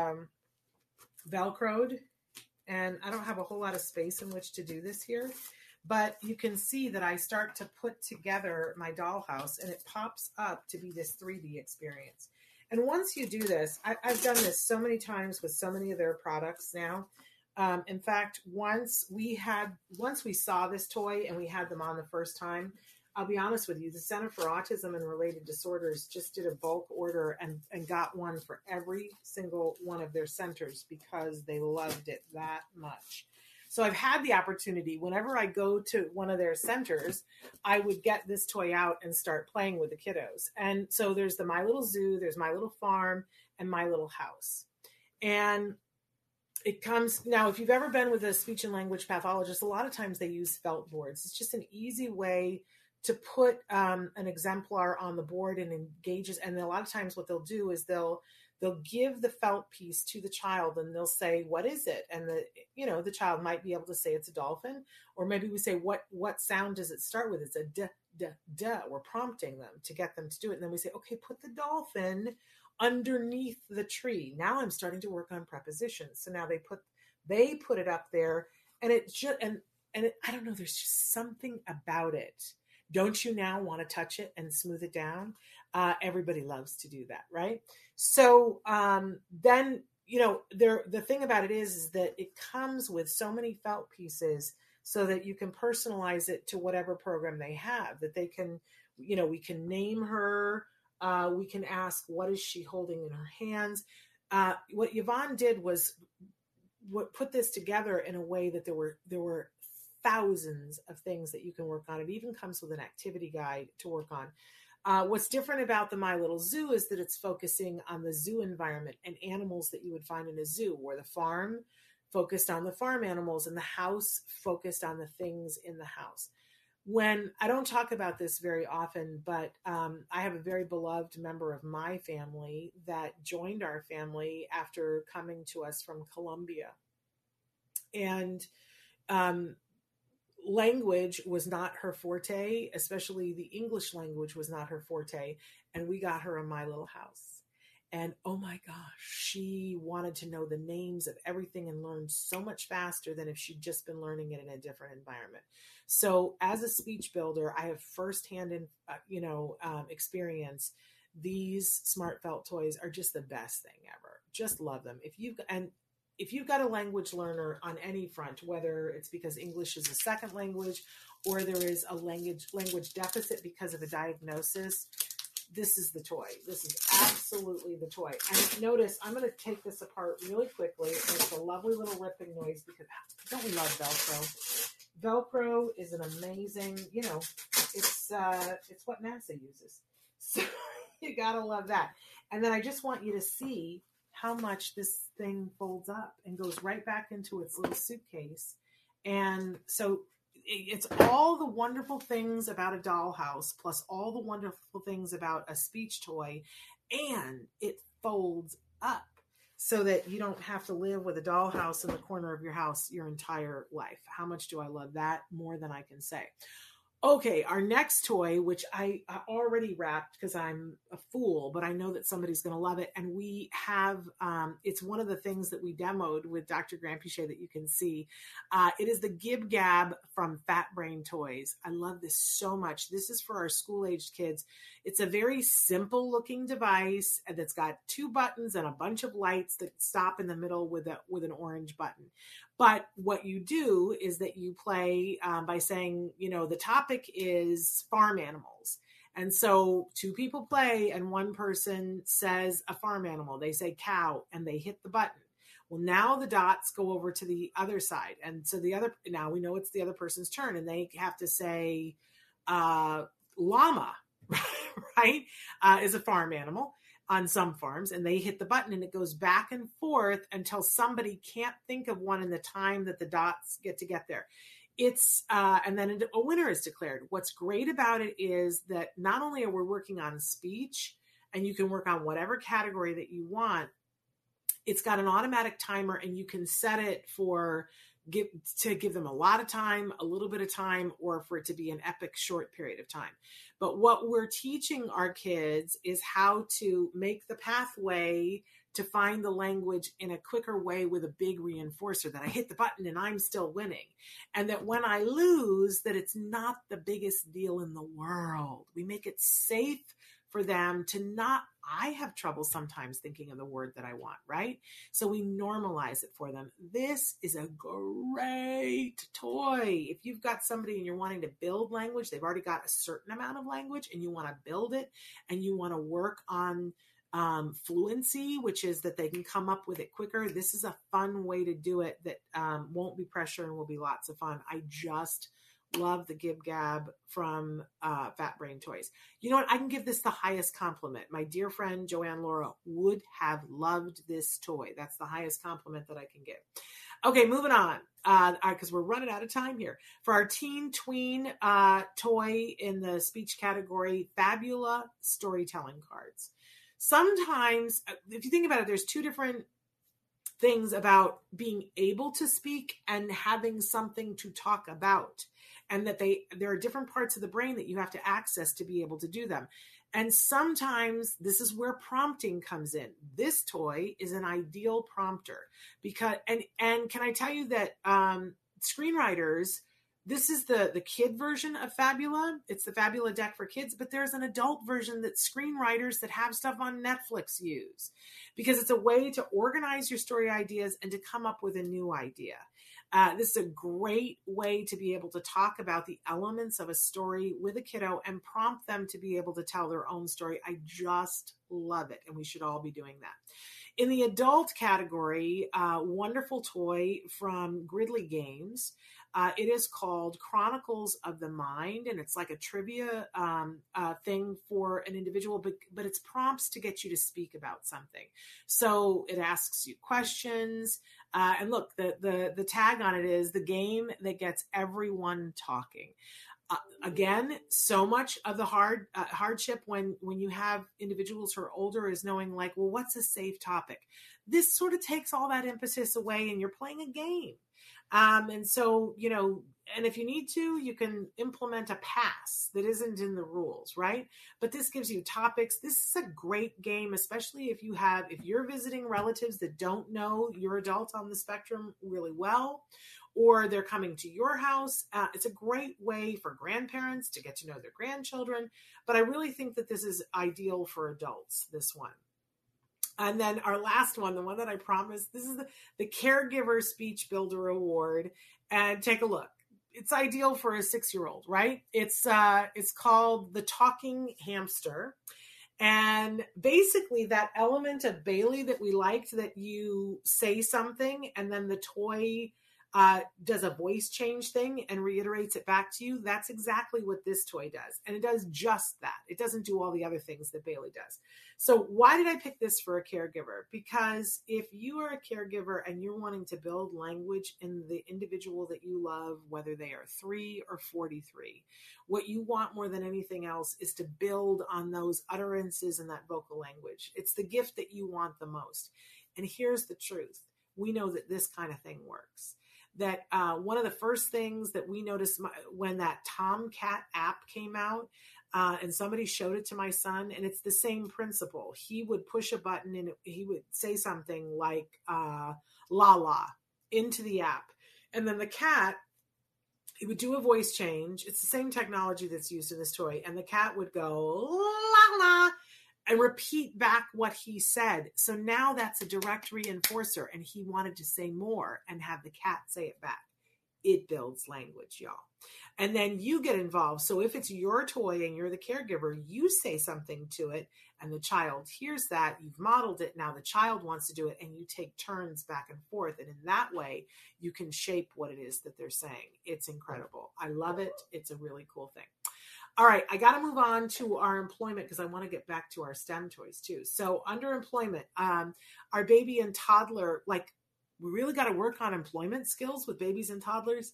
Velcroed, and I don't have a whole lot of space in which to do this here, but you can see that I start to put together my dollhouse, and it pops up to be this 3D experience. And once you do this, I've done this so many times with so many of their products now. In fact, once we saw this toy and we had them on the first time, I'll be honest with you, the Center for Autism and Related Disorders just did a bulk order and got one for every single one of their centers because they loved it that much. So I've had the opportunity, whenever I go to one of their centers, I would get this toy out and start playing with the kiddos. And so there's the My Little Zoo, there's My Little Farm, and My Little House. And it comes, now if you've ever been with a speech and language pathologist, a lot of times they use felt boards. It's just an easy way to put an exemplar on the board and engages. And a lot of times what they'll do is they'll give the felt piece to the child and they'll say, what is it? And the child might be able to say it's a dolphin, or maybe we say, what sound does it start with? It's a duh, duh, duh. We're prompting them to get them to do it. And then we say, okay, put the dolphin underneath the tree. Now I'm starting to work on prepositions. So now they put it up there, and it just, and it, I don't know, there's just something about it. Don't you now want to touch it and smooth it down? Everybody loves to do that, right? So then, the thing about it is that it comes with so many felt pieces so that you can personalize it to whatever program they have, that they can, we can name her We can ask, what is she holding in her hands? What Yvonne did was put this together in a way that there were thousands of things that you can work on. It even comes with an activity guide to work on. What's different about the My Little Zoo is that it's focusing on the zoo environment and animals that you would find in a zoo, where the farm focused on the farm animals and the house focused on the things in the house. When I don't talk about this very often, but I have a very beloved member of my family that joined our family after coming to us from Colombia. And language was not her forte, especially the English language was not her forte. And we got her a My Little House. And oh my gosh, she wanted to know the names of everything and learned so much faster than if she'd just been learning it in a different environment. So as a speech builder, I have firsthand experience. These smart felt toys are just the best thing ever. Just love them. If you've got a language learner on any front, whether it's because English is a second language or there is a language deficit because of a diagnosis, this is the toy. This is absolutely the toy. And notice, I'm going to take this apart really quickly. And it's a lovely little ripping noise because don't we love Velcro? Velcro is an amazing, it's what NASA uses. So you got to love that. And then I just want you to see how much this thing folds up and goes right back into its little suitcase. And so it's all the wonderful things about a dollhouse, plus all the wonderful things about a speech toy, and it folds up so that you don't have to live with a dollhouse in the corner of your house your entire life. How much do I love that? More than I can say. Okay, our next toy, which I already wrapped because I'm a fool, but I know that somebody's going to love it. And we have, it's one of the things that we demoed with Dr. Grandpichet that you can see. It is the Gib Gab from Fat Brain Toys. I love this so much. This is for our school-aged kids. It's a very simple looking device that's got 2 buttons and a bunch of lights that stop in the middle with an orange button. But what you do is that you play by saying, the topic is farm animals. And so 2 people play and one person says a farm animal. They say cow and they hit the button. Well, now the dots go over to the other side. And so now we know it's the other person's turn and they have to say llama, right? Is a farm animal on some farms, and they hit the button and it goes back and forth until somebody can't think of one in the time that the dots get there. It's and then a winner is declared. What's great about it is that not only are we working on speech, and you can work on whatever category that you want, it's got an automatic timer and you can set it to give them a lot of time, a little bit of time, or for it to be an epic short period of time. But what we're teaching our kids is how to make the pathway to find the language in a quicker way with a big reinforcer, that I hit the button and I'm still winning. And that when I lose, that it's not the biggest deal in the world. We make it safe for them to not, I have trouble sometimes thinking of the word that I want, right? So we normalize it for them. This is a great toy. If you've got somebody and you're wanting to build language, they've already got a certain amount of language and you want to build it and you want to work on fluency, which is that they can come up with it quicker. This is a fun way to do it that won't be pressure and will be lots of fun. I just love the Gib Gab from Fat Brain Toys. You know what? I can give this the highest compliment. My dear friend Joanne Laura would have loved this toy. That's the highest compliment that I can give. Okay, moving on, because we're running out of time here. For our teen tween toy in the speech category, Fabula storytelling cards. Sometimes, if you think about it, there's 2 different things about being able to speak and having something to talk about. And that there are different parts of the brain that you have to access to be able to do them. And sometimes this is where prompting comes in. This toy is an ideal prompter because, and can I tell you that screenwriters, this is the kid version of Fabula. It's the Fabula deck for kids, but there's an adult version that screenwriters that have stuff on Netflix use because it's a way to organize your story ideas and to come up with a new idea. This is a great way to be able to talk about the elements of a story with a kiddo and prompt them to be able to tell their own story. I just love it, and we should all be doing that. In the adult category, wonderful toy from Gridley Games. It is called Chronicles of the Mind, and it's like a trivia thing for an individual, but it's prompts to get you to speak about something. So it asks you questions. And look, the tag on it is the game that gets everyone talking. Again, so much of the hardship when you have individuals who are older is knowing like, well, what's a safe topic? This sort of takes all that emphasis away, and you're playing a game. And so, and if you need to, you can implement a pass that isn't in the rules, right? But this gives you topics. This is a great game, especially if you're visiting relatives that don't know your adult on the spectrum really well, or they're coming to your house. It's a great way for grandparents to get to know their grandchildren. But I really think that this is ideal for adults, this one. And then our last one, the one that I promised, this is the Caregiver Speech Builder Award. And take a look. It's ideal for a 6-year-old, right? It's called the Talking Hamster. And basically that element of Bailey that we liked, that you say something and then the toy does a voice change thing and reiterates it back to you. That's exactly what this toy does. And it does just that. It doesn't do all the other things that Bailey does. So why did I pick this for a caregiver? Because if you are a caregiver and you're wanting to build language in the individual that you love, whether they are 3 or 43, what you want more than anything else is to build on those utterances and that vocal language. It's the gift that you want the most. And here's the truth. We know that this kind of thing works. That one of the first things that we noticed when that Tomcat app came out, and somebody showed it to my son, and it's the same principle. He would push a button and he would say something like la la into the app. And then the cat, he would do a voice change. It's the same technology that's used in this toy. And the cat would go la la and repeat back what he said. So now that's a direct reinforcer, and he wanted to say more and have the cat say it back. It builds language, y'all. And then you get involved. So if it's your toy and you're the caregiver, you say something to it and the child hears that, you've modeled it. Now the child wants to do it and you take turns back and forth. And in that way, you can shape what it is that they're saying. It's incredible. I love it. It's a really cool thing. All right, I got to move on to our employment because I want to get back to our STEM toys too. So under employment, our baby and toddler, we really got to work on employment skills with babies and toddlers.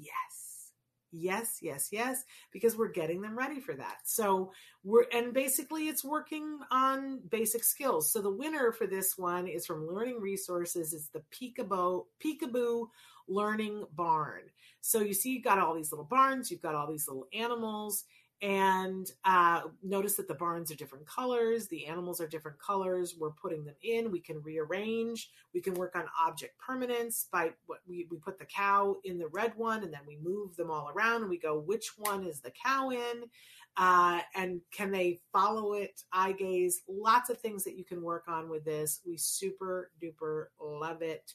Yes, because we're getting them ready for that. So basically it's working on basic skills. So the winner for this one is from Learning Resources. It's the Peekaboo Learning Barn. So you see, you've got all these little barns, you've got all these little animals, and notice that the barns are different colors. The animals are different colors. We're putting them in. We can rearrange. We can work on object permanence by what we put the cow in the red one, and then we move them all around and we go, which one is the cow in? And can they follow it? Eye gaze, lots of things that you can work on with this. We super duper love it.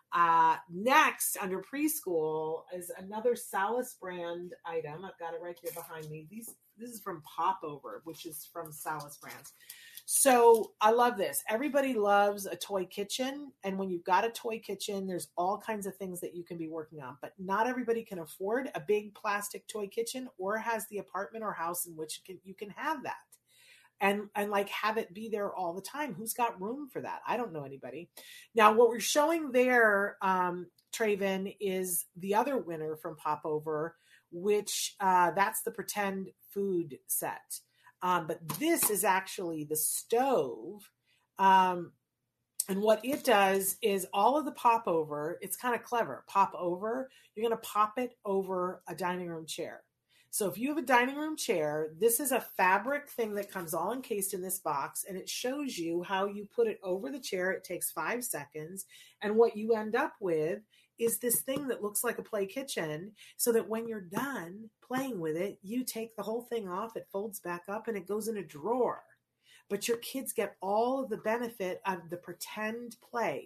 Next, under preschool, is another Salus brand item. I've got it right here behind me. This is from Popover, which is from Salus brands. So I love this. Everybody loves a toy kitchen. And when you've got a toy kitchen, there's all kinds of things that you can be working on. But not everybody can afford a big plastic toy kitchen or has the apartment or house in which you can have that. And have it be there all the time. Who's got room for that? I don't know anybody. Now, what we're showing there, Traven, is the other winner from Popover, which that's the pretend food set. But this is actually the stove. And what it does is all of the Popover, it's kind of clever. Pop over, you're going to pop it over a dining room chair. So if you have a dining room chair, this is a fabric thing that comes all encased in this box, and it shows you how you put it over the chair. It takes 5 seconds. And what you end up with is this thing that looks like a play kitchen, so that when you're done playing with it, you take the whole thing off, it folds back up, and it goes in a drawer. But your kids get all of the benefit of the pretend play.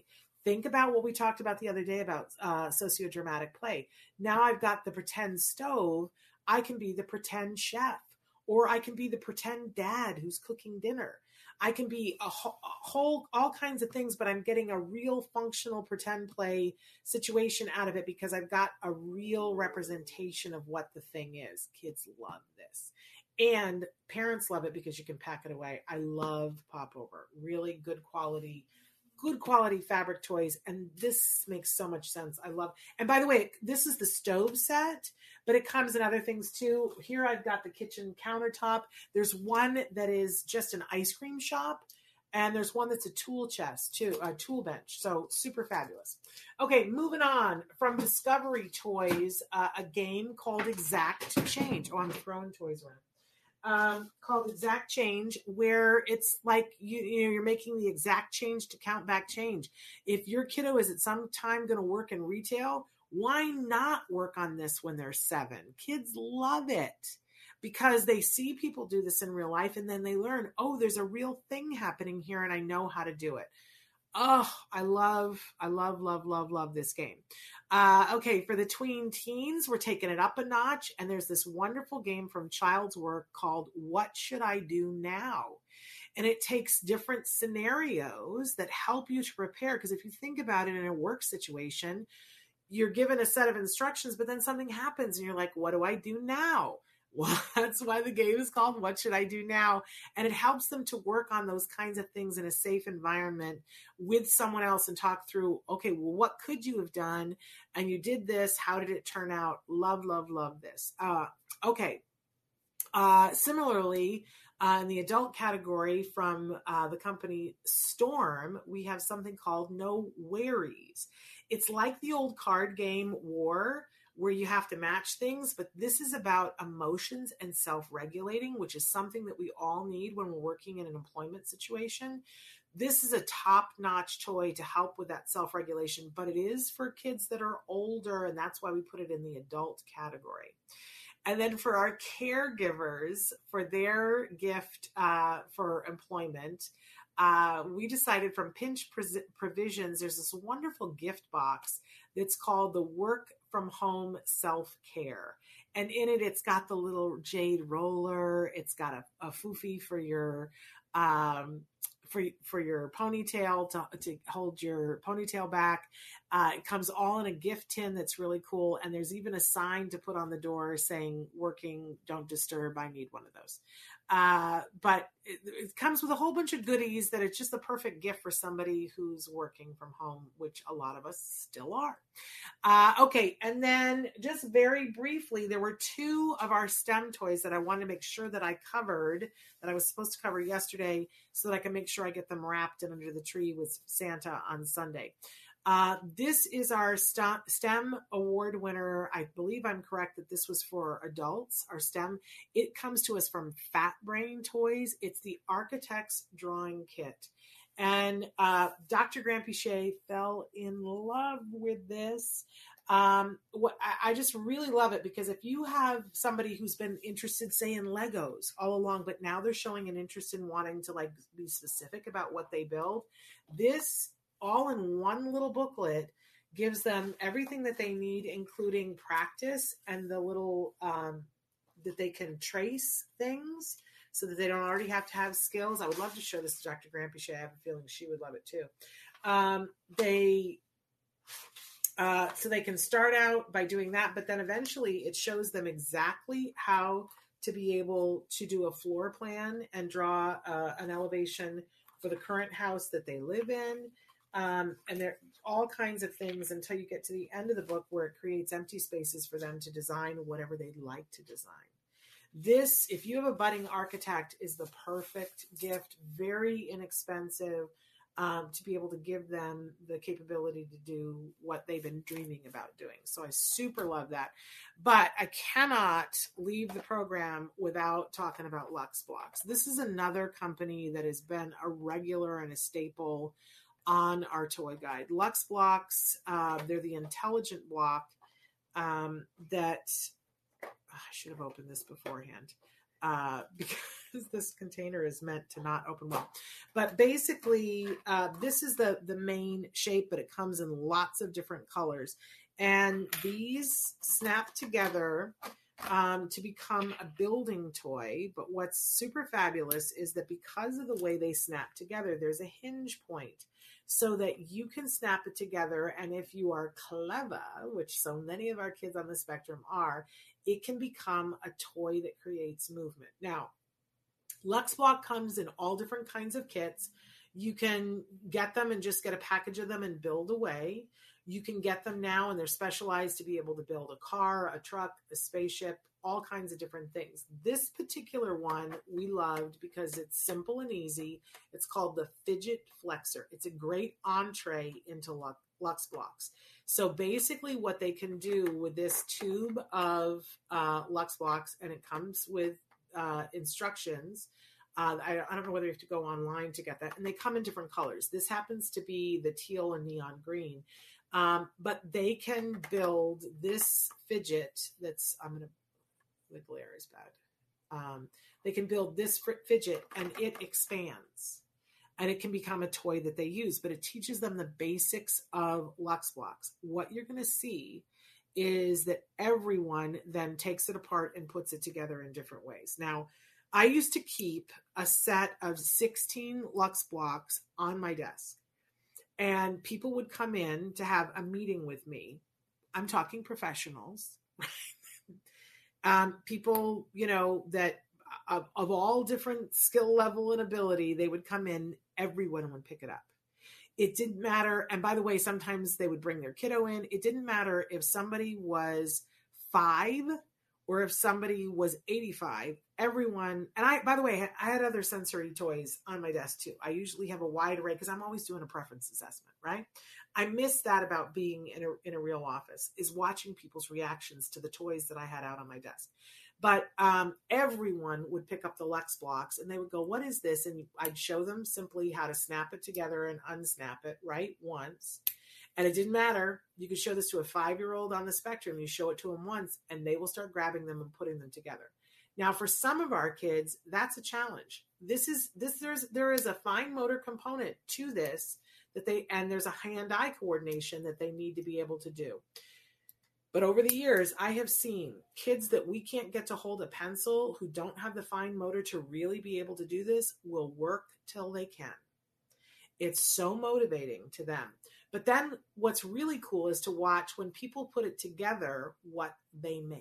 Think about what we talked about the other day about sociodramatic play. Now I've got the pretend stove. I can be the pretend chef, or I can be the pretend dad who's cooking dinner. I can be a whole, all kinds of things, but I'm getting a real functional pretend play situation out of it because I've got a real representation of what the thing is. Kids love this. And parents love it because you can pack it away. I love Popover. Really good quality fabric toys. And this makes so much sense. I love, and by the way, this is the stove set, but it comes in other things too. Here I've got the kitchen countertop. There's one that is just an ice cream shop. And there's one that's a tool chest too, a tool bench. So super fabulous. Okay, moving on from Discovery Toys, a game called Exact Change. Oh, I'm throwing toys around. Called Exact Change, where it's like you're making the exact change to count back change. If your kiddo is at some time going to work in retail, why not work on this when they're 7? Kids love it because they see people do this in real life, and then they learn, oh, there's a real thing happening here, and I know how to do it. Oh, I love this game. Okay, for the tween teens, we're taking it up a notch, and there's this wonderful game from Child's Work called What Should I Do Now? And it takes different scenarios that help you to prepare, because if you think about it in a work situation, you're given a set of instructions, but then something happens, and you're like, what do I do now? Well, that's why the game is called What Should I Do Now? And it helps them to work on those kinds of things in a safe environment with someone else and talk through, okay, well, what could you have done? And you did this. How did it turn out? Love this. Okay. Similarly, in the adult category from the company Storm, we have something called No Worries. It's like the old card game War, where you have to match things, but this is about emotions and self-regulating, which is something that we all need when we're working in an employment situation. This is a top-notch toy to help with that self-regulation, but it is for kids that are older, and that's why we put it in the adult category. And then for our caregivers, for their gift for employment, we decided from Pinch Provisions, there's this wonderful gift box that's called the Work from Home Self-Care. And in it, it's got the little jade roller. It's got a foofy for your for your ponytail to hold your ponytail back. It comes all in a gift tin that's really cool. And there's even a sign to put on the door saying, working, don't disturb, I need one of those. But it comes with a whole bunch of goodies that it's just the perfect gift for somebody who's working from home, which a lot of us still are. Okay. And then just very briefly, there were 2 of our STEM toys that I wanted to make sure that I covered, that I was supposed to cover yesterday, so that I can make sure I get them wrapped and under the tree with Santa on Sunday. This is our STEM award winner. I believe I'm correct that this was for adults, our STEM. It comes to us from Fat Brain Toys. It's the Architect's Drawing Kit. And Dr. Granpeesheh fell in love with this. I just really love it, because if you have somebody who's been interested, say, in Legos all along, but now they're showing an interest in wanting to like be specific about what they build, this all in one little booklet gives them everything that they need, including practice and the little that they can trace things so that they don't already have to have skills. I would love to show this to Dr. Granpeesheh. I have a feeling she would love it too. So they can start out by doing that, but then eventually it shows them exactly how to be able to do a floor plan and draw an elevation for the current house that they live in. And there are all kinds of things until you get to the end of the book where it creates empty spaces for them to design whatever they'd like to design. This, if you have a budding architect, is the perfect gift, very inexpensive, to be able to give them the capability to do what they've been dreaming about doing. So I super love that. But I cannot leave the program without talking about Lux Blocks. This is another company that has been a regular and a staple on our toy guide. Lux Blocks, they're the intelligent block that I should have opened this beforehand, this container is meant to not open well. But basically, this is the main shape, but it comes in lots of different colors. And these snap together to become a building toy. But what's super fabulous is that because of the way they snap together, there's a hinge point so that you can snap it together. And if you are clever, which so many of our kids on the spectrum are, it can become a toy that creates movement. Now, LuxBlock comes in all different kinds of kits. You can get them and just get a package of them and build away. You can get them now and they're specialized to be able to build a car, a truck, a spaceship, all kinds of different things. This particular one we loved because it's simple and easy. It's called the Fidget Flexor. It's a great entree into LuxBlocks. So basically what they can do with this tube of LuxBlocks, and it comes with instructions. I don't know whether you have to go online to get that. And they come in different colors. This happens to be the teal and neon green. But they can build this fidget that's, the glare is bad. They can build this fidget and it expands. And it can become a toy that they use. But it teaches them the basics of LuxBlocks. What you're going to see is that everyone then takes it apart and puts it together in different ways. Now, I used to keep a set of 16 LuxBlocks on my desk, and people would come in to have a meeting with me. I'm talking professionals, people, that of all different skill level and ability, they would come in, everyone would pick it up. It didn't matter. And by the way, sometimes they would bring their kiddo in. It didn't matter if somebody was 5 or if somebody was 85, everyone. And by the way, I had other sensory toys on my desk too. I usually have a wide array because I'm always doing a preference assessment, right? I miss that about being in a real office, is watching people's reactions to the toys that I had out on my desk. But everyone would pick up the LuxBlocks and they would go, what is this? And I'd show them simply how to snap it together and unsnap it, right? Once. And it didn't matter. You could show this to a 5-year-old on the spectrum. You show it to them once and they will start grabbing them and putting them together. Now, for some of our kids, that's a challenge. There is a fine motor component to this and there's a hand-eye coordination that they need to be able to do. But over the years, I have seen kids that we can't get to hold a pencil, who don't have the fine motor to really be able to do this, will work till they can. It's so motivating to them. But then what's really cool is to watch when people put it together, what they make.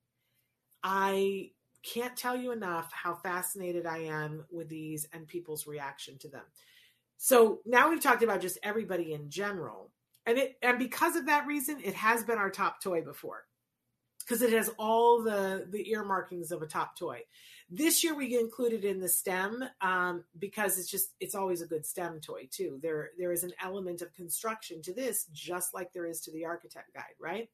I can't tell you enough how fascinated I am with these and people's reaction to them. So now we've talked about just everybody in general. And because of that reason, it has been our top toy before, because it has all the earmarkings of a top toy. This year we included in the STEM because it's always a good STEM toy too. There is an element of construction to this, just like there is to the architect guide, right?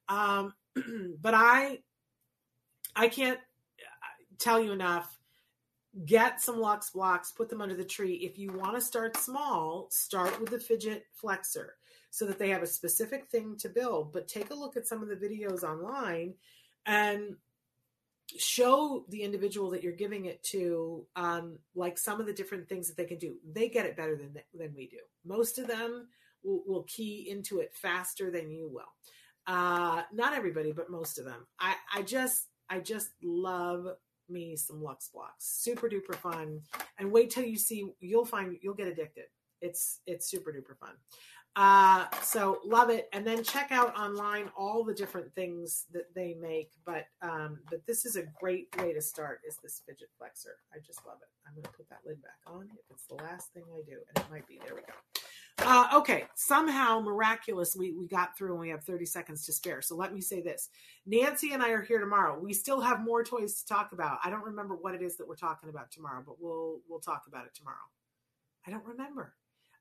But I can't tell you enough. Get some LuxBlocks, put them under the tree. If you want to start small, start with the Fidget Flexor, so that they have a specific thing to build. But take a look at some of the videos online and show the individual that you're giving it to, like some of the different things that they can do. They get it better than we do. Most of them will key into it faster than you will. Not everybody, but most of them. I just love me some LuxBlocks. Super duper fun. And wait till you see, you'll get addicted. It's super duper fun. So love it. And then check out online all the different things that they make. But this is a great way to start, is this Fidget Flexor. I just love it. I'm going to put that lid back on if it's the last thing I do. And it might be. There we go. Okay. Somehow miraculous. We got through and we have 30 seconds to spare. So let me say this. Nancy and I are here tomorrow. We still have more toys to talk about. I don't remember what it is that we're talking about tomorrow, but we'll talk about it tomorrow. I don't remember.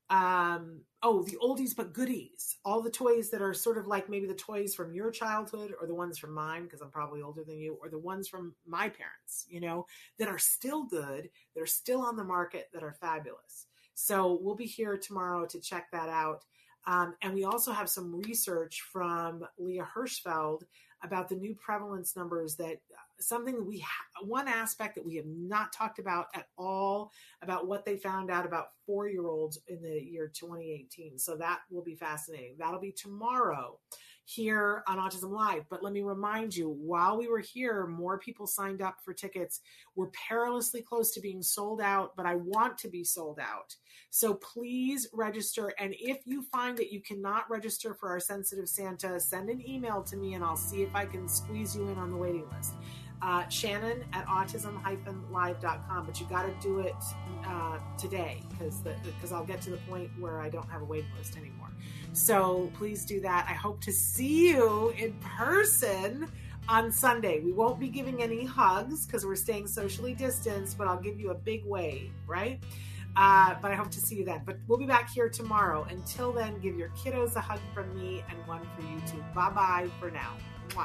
The oldies but goodies, all the toys that are sort of like maybe the toys from your childhood or the ones from mine, because I'm probably older than you, or the ones from my parents, that are still good, that are still on the market, that are fabulous. So we'll be here tomorrow to check that out. And we also have some research from Leah Hirschfeld about the new prevalence numbers that something that one aspect that we have not talked about at all, about what they found out about 4-year-olds in the year 2018. So that will be fascinating. That'll be tomorrow here on Autism Live. But let me remind you, while we were here, more people signed up for tickets. We're perilously close to being sold out, but I want to be sold out. So please register. And if you find that you cannot register for our Sensitive Santa, send an email to me and I'll see if I can squeeze you in on the waiting list. Shannon at autism-live.com, but you got to do it today because I'll get to the point where I don't have a waiting list anymore. So please do that. I hope to see you in person on Sunday. We won't be giving any hugs because we're staying socially distanced, but I'll give you a big wave, right? But I hope to see you then. But we'll be back here tomorrow. Until then, give your kiddos a hug from me and one for you too. Bye-bye for now. Mwah.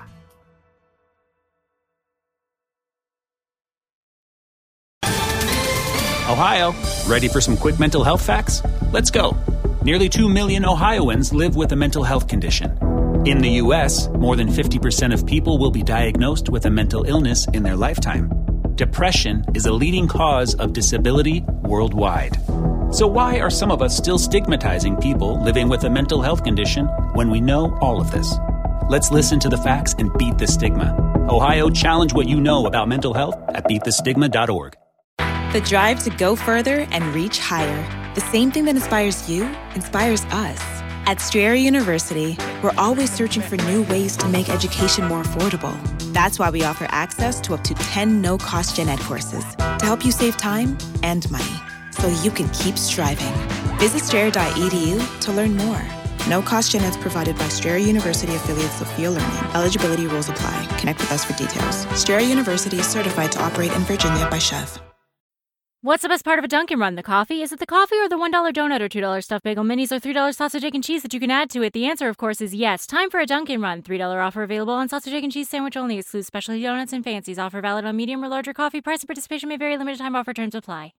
Ohio, ready for some quick mental health facts? Let's go. Nearly 2 million Ohioans live with a mental health condition. In the U.S., more than 50% of people will be diagnosed with a mental illness in their lifetime. Depression is a leading cause of disability worldwide. So why are some of us still stigmatizing people living with a mental health condition when we know all of this? Let's listen to the facts and beat the stigma. Ohio, challenge what you know about mental health at beatthestigma.org. The drive to go further and reach higher. The same thing that inspires you inspires us. At Strayer University, we're always searching for new ways to make education more affordable. That's why we offer access to up to 10 no-cost gen ed courses to help you save time and money so you can keep striving. Visit strayer.edu to learn more. No-cost gen eds provided by Strayer University affiliates Sophia Learning. Eligibility rules apply. Connect with us for details. Strayer University is certified to operate in Virginia by Chev. What's the best part of a Dunkin' Run? The coffee? Is it the coffee or the $1 donut or $2 stuffed bagel minis or $3 sausage, egg, and cheese that you can add to it? The answer, of course, is yes. Time for a Dunkin' Run. $3 offer available on sausage, egg, and cheese sandwich only. Excludes specialty donuts and fancies. Offer valid on medium or larger coffee. Price and participation may vary. Limited time offer. Terms apply.